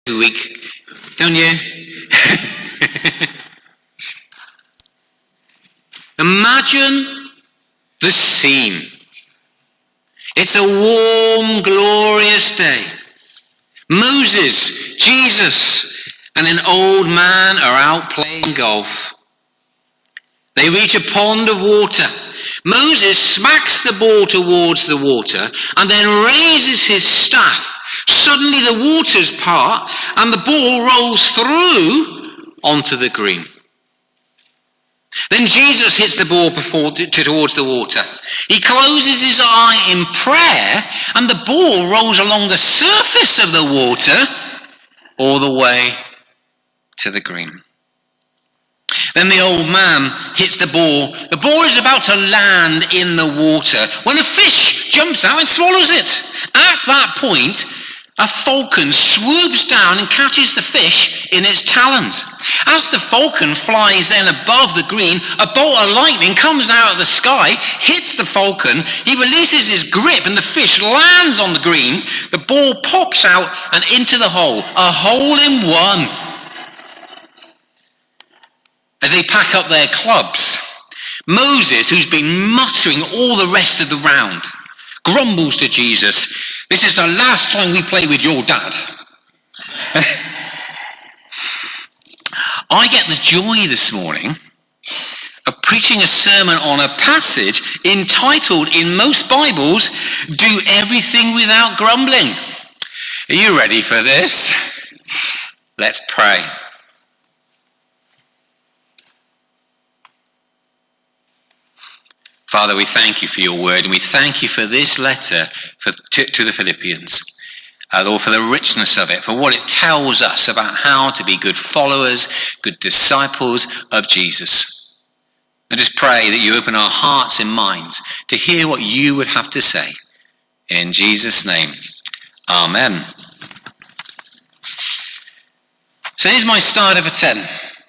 every week, don't you? Imagine the scene. It's a warm, glorious day. Moses, Jesus, and an old man are out playing golf. They reach a pond of water. Moses smacks the ball towards the water and then raises his staff. Suddenly the waters part and the ball rolls through onto the green. Then Jesus hits the ball towards the water. He closes his eye in prayer and the ball rolls along the surface of the water all the way to the green. Then the old man hits the ball. The ball is about to land in the water when a fish jumps out and swallows it. At that point, a falcon swoops down and catches the fish in its talons. As the falcon flies then above the green, a bolt of lightning comes out of the sky, hits the falcon, he releases his grip and the fish lands on the green. The ball pops out and into the hole. A hole in one. As they pack up their clubs, Moses, who's been muttering all the rest of the round, grumbles to Jesus, "This is the last time we play with your dad." I get the joy this morning of preaching a sermon on a passage entitled in most Bibles, "Do Everything Without Grumbling." Are you ready for this? Let's pray. Father, we thank you for your word, and we thank you for this letter to the Philippians. Lord, for the richness of it, for what it tells us about how to be good followers, good disciples of Jesus. I just pray that you open our hearts and minds to hear what you would have to say. In Jesus' name, amen. So here's my starter for 10.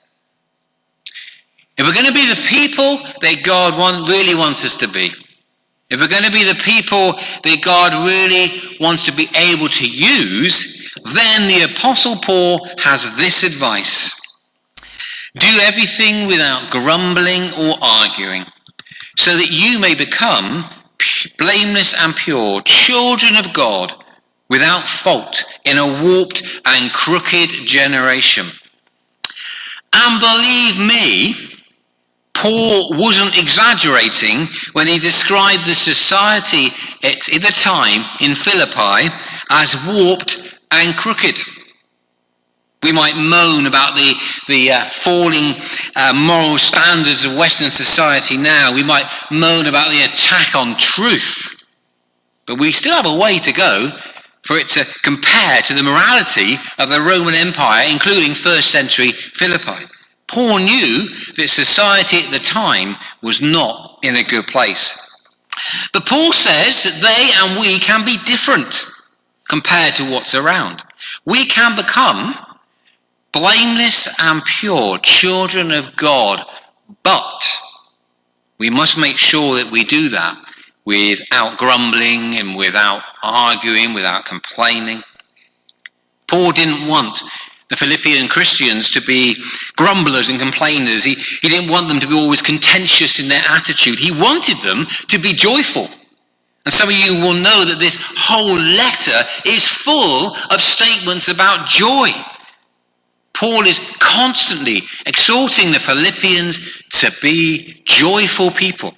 If we're going to be the people that God really wants us to be, if we're going to be the people that God really wants to be able to use, then the Apostle Paul has this advice. Do everything without grumbling or arguing, so that you may become blameless and pure, children of God, without fault in a warped and crooked generation. And believe me, Paul wasn't exaggerating when he described the society at the time in Philippi as warped and crooked. We might moan about the falling moral standards of Western society now. We might moan about the attack on truth. But we still have a way to go for it to compare to the morality of the Roman Empire, including first century Philippi. Paul knew that society at the time was not in a good place. But Paul says that they and we can be different compared to what's around. We can become blameless and pure children of God, but we must make sure that we do that without grumbling and without arguing, without complaining. Paul didn't want the Philippian Christians to be grumblers and complainers. He didn't want them to be always contentious in their attitude. He wanted them to be joyful. And some of you will know that this whole letter is full of statements about joy. Paul is constantly exhorting the Philippians to be joyful people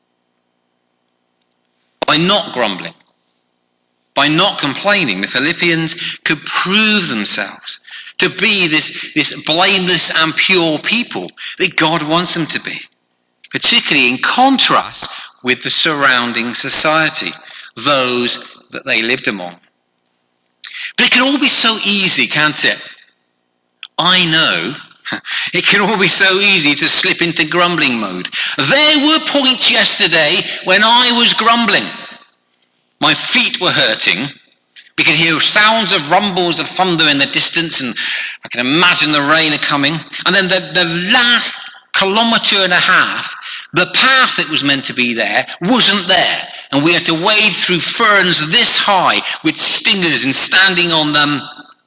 by not grumbling, by not complaining. The Philippians could prove themselves to be this blameless and pure people that God wants them to be, particularly in contrast with the surrounding society, those that they lived among. But it can all be so easy, can't it? I know it can all be so easy to slip into grumbling mode. There were points yesterday when I was grumbling. My feet were hurting. We could hear sounds of rumbles of thunder in the distance, and I can imagine the rain coming. And then the last kilometre and a half, the path that was meant to be there wasn't there. And we had to wade through ferns this high with stingers and standing on them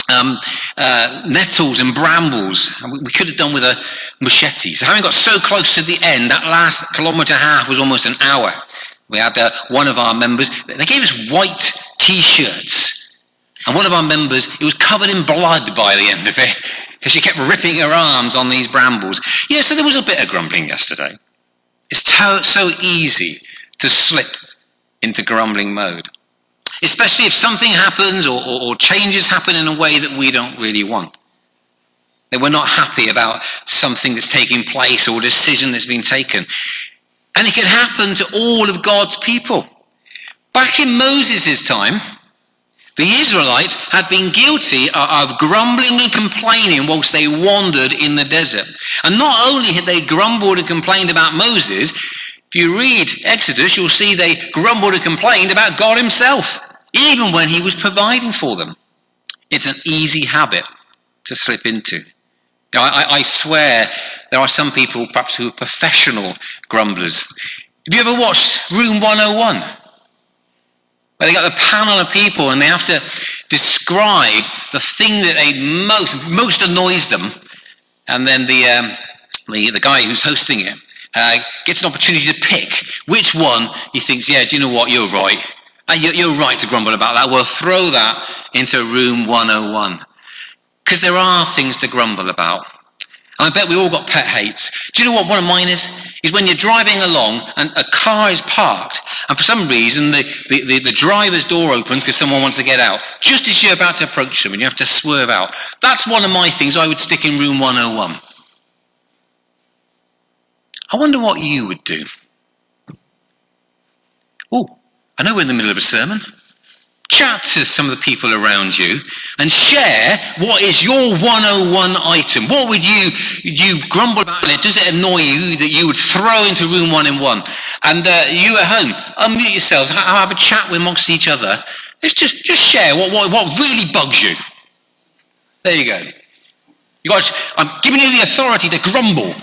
nettles and brambles. And we could have done with a machete. So having got so close to the end, that last kilometre and a half was almost an hour. We had one of our members, they gave us white T-shirts. And one of our members, it was covered in blood by the end of it, because she kept ripping her arms on these brambles. Yeah, so there was a bit of grumbling yesterday. It's so easy to slip into grumbling mode, especially if something happens or changes happen in a way that we don't really want. That we're not happy about something that's taking place or a decision that's been taken. And it can happen to all of God's people. Back in Moses' time, the Israelites had been guilty of grumbling and complaining whilst they wandered in the desert. And not only had they grumbled and complained about Moses, if you read Exodus, you'll see they grumbled and complained about God himself, even when he was providing for them. It's an easy habit to slip into. I swear there are some people perhaps who are professional grumblers. Have you ever watched Room 101? Where they got the panel of people and they have to describe the thing that they most annoys them, and then the guy who's hosting it gets an opportunity to pick which one he thinks, yeah, do you know what, you're right. You're right to grumble about that. We'll throw that into Room 101. Because there are things to grumble about. And I bet we all got pet hates. Do you know what one of mine is? Is when you're driving along and a car is parked, and for some reason the driver's door opens because someone wants to get out, just as you're about to approach them and you have to swerve out. That's one of my things I would stick in Room 101. I wonder what you would do. Oh, I know we're in the middle of a sermon. Chat to some of the people around you and share what is your 101 item. What would you grumble about it? Does it annoy you that you would throw into Room 101? And you at home, unmute yourselves, have a chat amongst each other. Let's just share what really bugs you. There you go. I'm giving you the authority to grumble.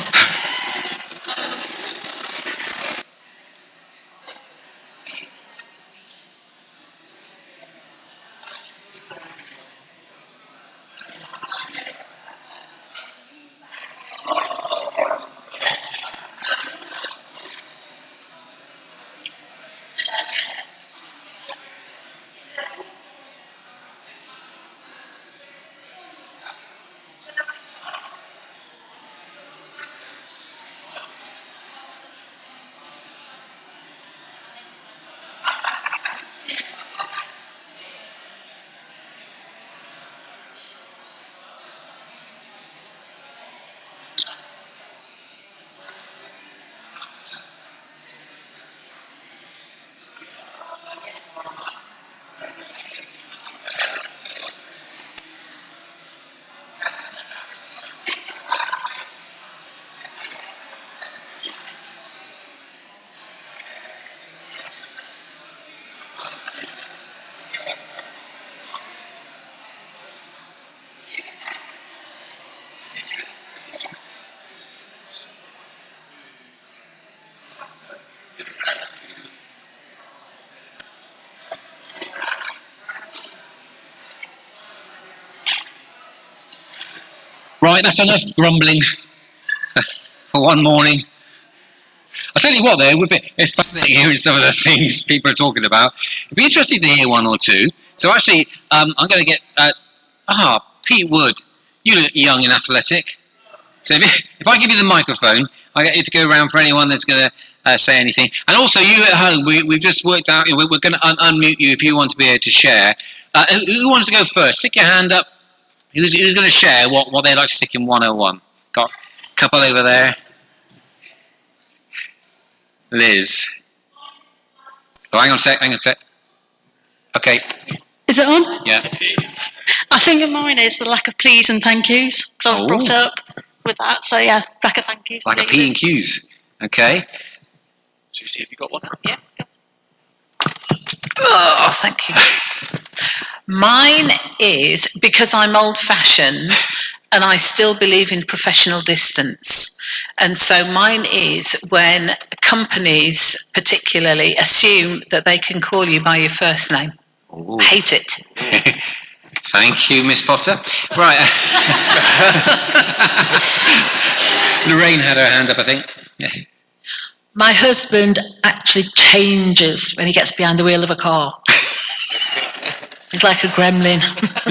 Right, that's enough grumbling for one morning. I'll tell you what, though, it's fascinating hearing some of the things people are talking about. It'd be interesting to hear one or two. So actually, I'm going to get... Pete Wood, you look young and athletic. So if I give you the microphone, I get you to go around for anyone that's going to say anything. And also, you at home, we've just worked out, we're going to unmute you if you want to be able to share. Who wants to go first? Stick your hand up. Who's going to share what they'd like to stick in 101? Got a couple over there. Liz. Oh, hang on a sec. Okay. Is it on? Yeah. I think mine is the lack of please and thank yous, because I was brought up with that. So yeah, lack of thank yous. Like a P and Q's. Okay. Susie, have you got one? Yeah. Oh, thank you. Mine is because I'm old-fashioned and I still believe in professional distance. And so mine is when companies particularly assume that they can call you by your first name. Ooh. I hate it. Thank you, Miss Potter. Right. Lorraine had her hand up, I think. My husband actually changes when he gets behind the wheel of a car. He's like a gremlin.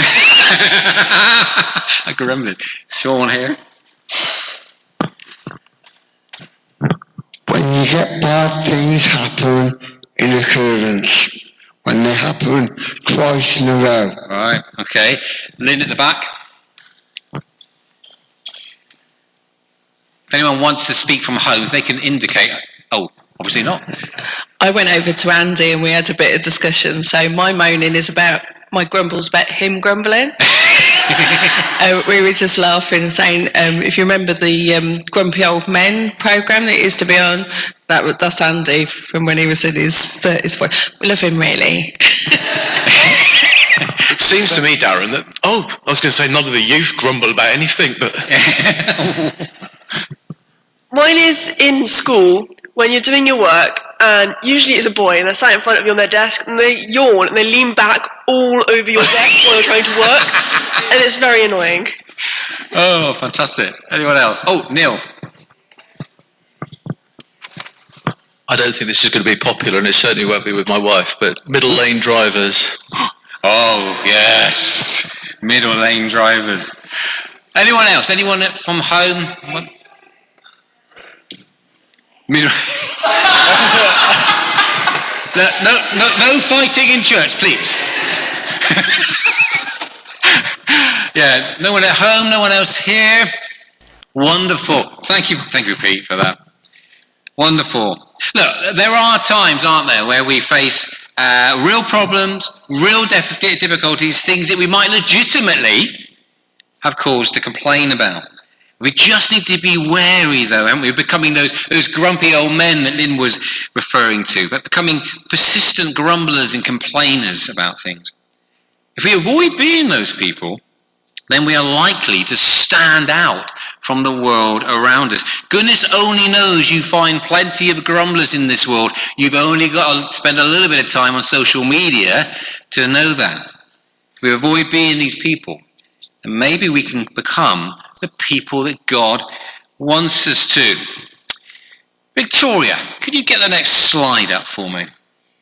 A gremlin. Sean here. When you get bad things happen in occurrence, when they happen twice in a row. Right, okay. Lynn at the back. If anyone wants to speak from home, they can indicate. Oh, obviously not. I went over to Andy and we had a bit of discussion. So my moaning is about, my grumble's about him grumbling. We were just laughing and saying, if you remember the Grumpy Old Men programme that used to be on, that's Andy from when he was in his 30s. We love him, really. It seems to me, Darren, that, I was going to say none of the youth grumble about anything, but... Mine is in school, when you're doing your work, and usually it's a boy, and they're sat in front of you on their desk, and they yawn, and they lean back all over your desk while you're trying to work, and it's very annoying. Oh, fantastic. Anyone else? Oh, Neil. I don't think this is going to be popular, and it certainly won't be with my wife, but middle lane drivers. Oh, yes. Middle lane drivers. Anyone else? Anyone from home? Middle... no fighting in church, please. Yeah, no one at home, no one else here. Wonderful. Thank you, Pete, for that. Wonderful. Look, there are times, aren't there, where we face real problems, real difficulties, things that we might legitimately have cause to complain about. We just need to be wary, though, aren't we? Becoming those grumpy old men that Lynn was referring to, but becoming persistent grumblers and complainers about things. If we avoid being those people, then we are likely to stand out from the world around us. Goodness only knows you find plenty of grumblers in this world. You've only got to spend a little bit of time on social media to know that. If we avoid being these people, then maybe we can become the people that God wants us to. Victoria, could you get the next slide up for me?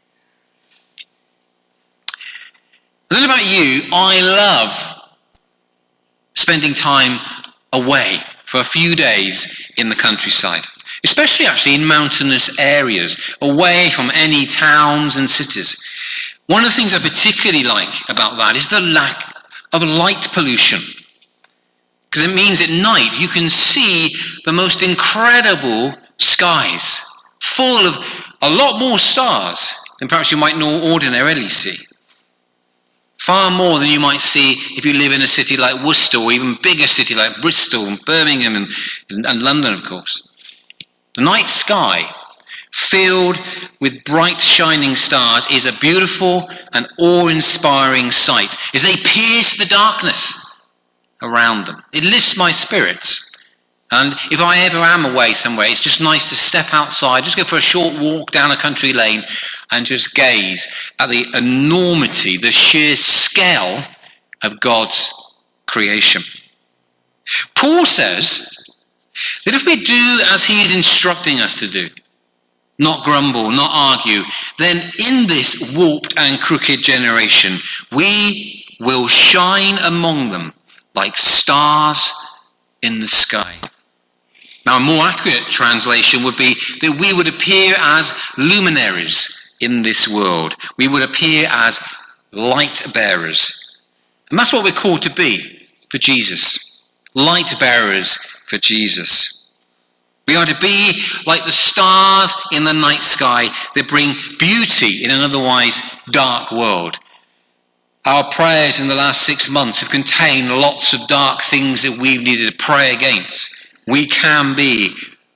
I don't know about you, I love spending time away for a few days in the countryside, especially actually in mountainous areas, away from any towns and cities. One of the things I particularly like about that is the lack of light pollution. Because it means at night you can see the most incredible skies, full of a lot more stars than perhaps you might ordinarily see. Far more than you might see if you live in a city like Worcester, or even bigger city like Bristol and Birmingham and London, of course. The night sky, filled with bright shining stars, is a beautiful and awe-inspiring sight as they pierce the darkness around them. It lifts my spirits. And if I ever am away somewhere, it's just nice to step outside, just go for a short walk down a country lane and just gaze at the enormity, the sheer scale of God's creation. Paul says that if we do as he is instructing us to do, not grumble, not argue, then in this warped and crooked generation, we will shine among them like stars in the sky. Now, a more accurate translation would be that we would appear as luminaries in this world. We would appear as light bearers. And that's what we're called to be for Jesus. Light bearers for Jesus. We are to be like the stars in the night sky that bring beauty in an otherwise dark world. Our prayers in the last 6 months have contained lots of dark things that we've needed to pray against. We can be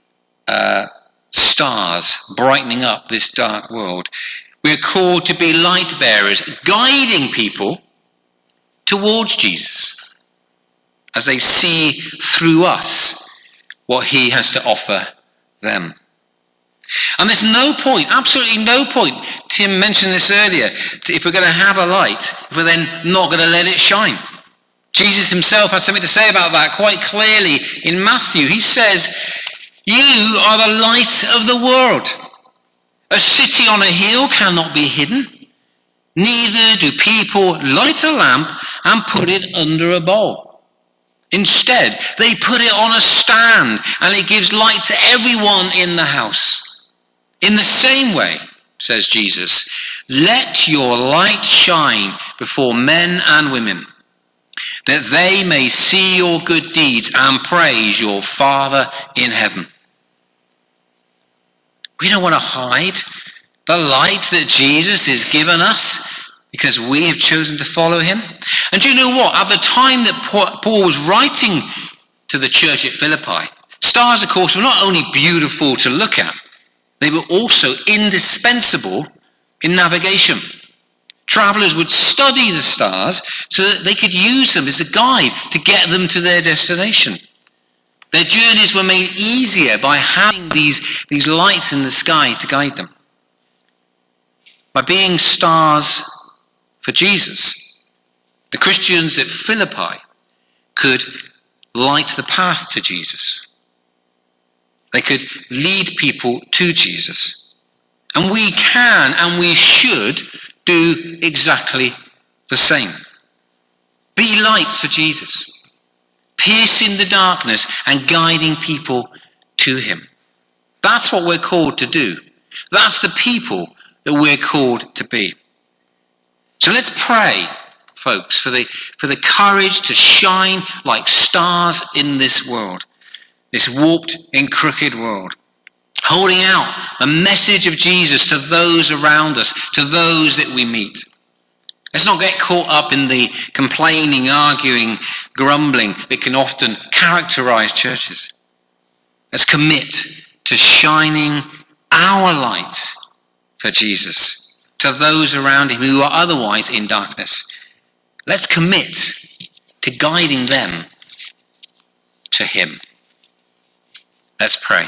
stars brightening up this dark world. We are called to be light bearers, guiding people towards Jesus as they see through us what he has to offer them. And there's no point, absolutely no point, Tim mentioned this earlier, if we're going to have a light, if we're then not going to let it shine. Jesus himself has something to say about that quite clearly in Matthew. He says, "You are the light of the world. A city on a hill cannot be hidden. Neither do people light a lamp and put it under a bowl. Instead, they put it on a stand, and it gives light to everyone in the house. In the same way," says Jesus, "let your light shine before men and women, that they may see your good deeds and praise your Father in heaven." We don't want to hide the light that Jesus has given us because we have chosen to follow him. And do you know what? At the time that Paul was writing to the church at Philippi, stars, of course, were not only beautiful to look at, they were also indispensable in navigation. Travelers would study the stars so that they could use them as a guide to get them to their destination. Their journeys were made easier by having these lights in the sky to guide them. By being stars for Jesus, the Christians at Philippi could light the path to Jesus. They could lead people to Jesus. And we can and we should do exactly the same. Be lights for Jesus, piercing the darkness and guiding people to him. That's what we're called to do. That's the people that we're called to be. So let's pray, folks, for the courage to shine like stars in this world, this warped and crooked world, holding out the message of Jesus to those around us, to those that we meet. Let's not get caught up in the complaining, arguing, grumbling that can often characterize churches. Let's commit to shining our light for Jesus to those around him who are otherwise in darkness. Let's commit to guiding them to him. Let's pray.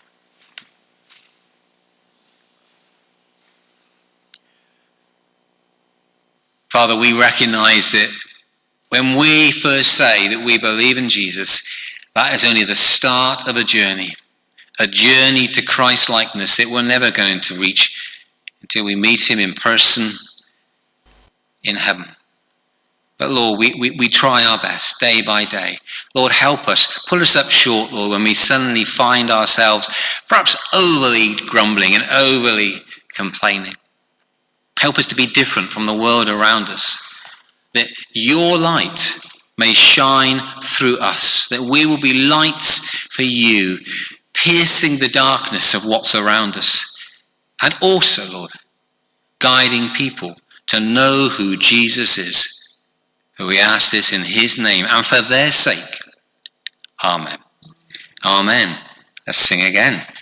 Father, we recognize that when we first say that we believe in Jesus, that is only the start of a journey to Christ-likeness that we're never going to reach until we meet him in person in heaven. But Lord, we try our best day by day. Lord, help us, pull us up short, Lord, when we suddenly find ourselves perhaps overly grumbling and overly complaining. Help us to be different from the world around us, that your light may shine through us, that we will be lights for you, piercing the darkness of what's around us, and also, Lord, guiding people to know who Jesus is. For we ask this in his name and for their sake. Amen. Amen. Let's sing again.